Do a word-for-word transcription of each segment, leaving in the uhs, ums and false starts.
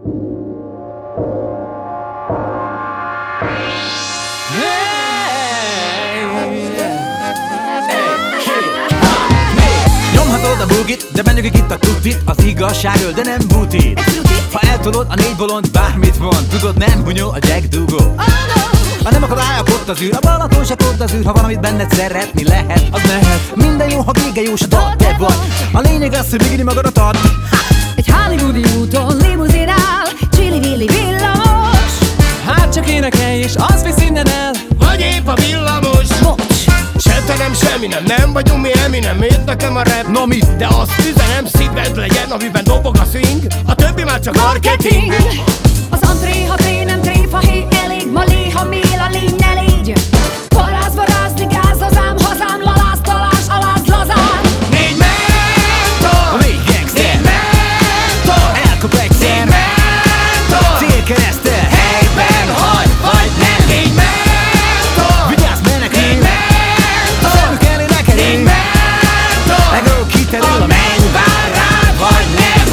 Nyomhatod a bugit, de benyögik itt a tutit. Az igazságról, de nem butit. Ha eltolod a négy bolond, bármit van, tudod, nem bunyó a Jack dugó. Ha nem akadályok ott az űr, a Balaton se ott az űr. Ha valamit benned szeretni lehet, az mehet. Minden jó, ha vége jó, se dal, te vagy. A lényeg az, hogy végigni magadat ad. Egy hollywoodi úton limuzinál, csili-villi villamos. Hát csak énekelj és az visz innen el, vagy épp a villamos. Bocs! Se te nem, semmi nem, nem vagyunk mi Eminem, ért nekem a rap. Na mit? De azt üzenem, szíved legyen, amiben dobog a swing. A többi már csak marketing. Az antré, ha tré, nem tréfa, hé, elég malé, ha mél, a lény ne légy. Paráz, varázni, gáz, hazám, hazám, laláz, talás, aláz, lazán. Négy mentor, Négy gangster, négy mentor, elkap egyszer, mentor, célkeresztel, helyben hagy, vagy nem. Négy mentor, vigyázz menekül, négy mentor, szemük elé ne kerülj. négy mentor, Legó kiterül a a menny vár rád, vagy nem.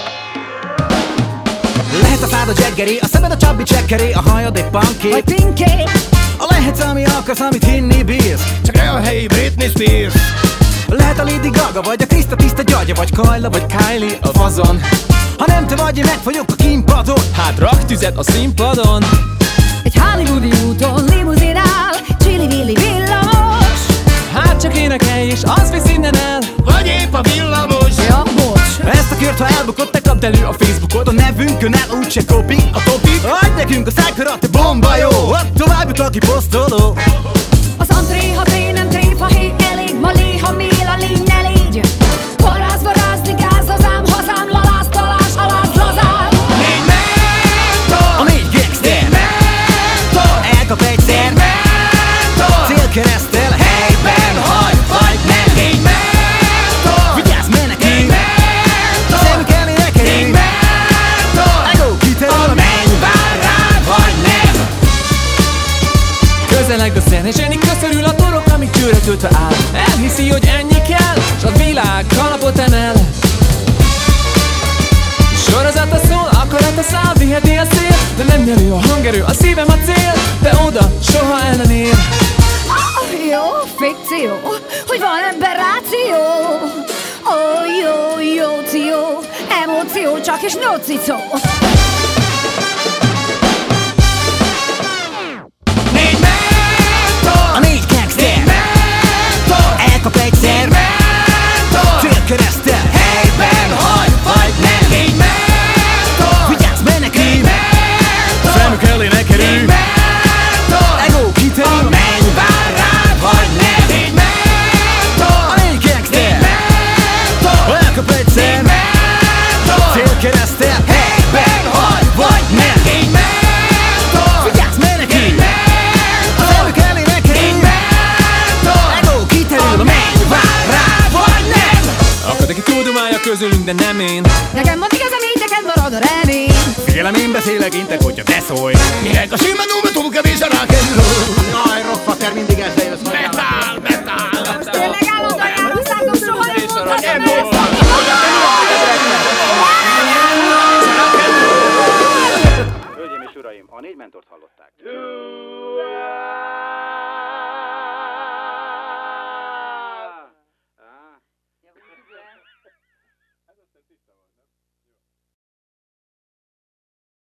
Lehet a szád a jaggeré, a szemed a csabbi csekkeré, a hajad egy Vagy pankét. pinké, A lehetsz, ami akarsz, amit hinni bírsz. Csak ne a helyi Britney Spears. Lehet a Lady Gaga, vagy a Krista tiszta gyagya, vagy Kajla, vagy Kylie a fazon. ha nem te vagy, én meg vagyok a kínpadon. Hát rak tüzet a színpadon. egy hollywoodi úton limuzinál, csili-villi villamos. Hát csak énekelj és az visz innen el, Vagy épp a villamos. Ja, bocs! Ezt a kört, ha elbukott, te kapd elő a Facebookot. A nevünkön el úgyse kopi. A topik, Adj nekünk a szájkörát, te bomba jó. Ott tovább jut, aki posztoló. Az antré, ha tré, nem tréfa, hé, elég malé, ha mél, a lény ne légy. Paráz, varázni, gáz, hazám, hazám, laláz, talás, aláz, lazán. négy mentor, A négy gangster, mentor, elkap egyszer, mentor, célkeresztel, helyben hagy, vagy nem. Négy mentor, vigyázz menekül, négy mentor, szemük elé ne négy kerülj. mentor, Legó kiterül a a menny vár rád, vagy nem. közeleg a szen, és enni köszörül a torok, amíg csőre töltve áll. Elhiszi, hogy ennyi kell, s a világ kalapot emel. Sorozata szól, akarata száll, viheti a szél, de nem nyerő a hangerő, a szívem a cél, de oda soha ellenér. Ah, jó, fikció, hogy van ember ráció. Ó, oh, jó, jó, ció, emóció, csak és nocicó. Négy mentor, A négy gangster, mentor, elkap egyszer, mentor, célkeresztel, helyben hagy, vagy nem. Négy mentor, vigyázz menekül, négy mentor, szemük elé ne kerülj. négy mentor, Legó a kiterül, menny vár rád, vagy nem. Négy mentor, a négy gangster, mentor, elkap egyszer, mentor, célkeresztel, helyben hagy, vagy nem. Négy mentor, vigyázz menekül, négy mentor, szemük elé ne kerülj. négy mentor, Legó kiterül, a menny vár rád, vagy nem. Akad, aki tudomálja közülünk, de nem én. Nekem van igazam, így neked marad a remény. Figyelem, én beszélek, intek, hogyha te szólj. Minek a sima nummer túl kevés a rock'n'roll. Jaj, rockfater, mindig ezzel jössz. Metal, metal. Tényleg állandóan elhoztátok, soha nem mondhatom ezt. Hölgyeim és uraim, a négy mentort hallották.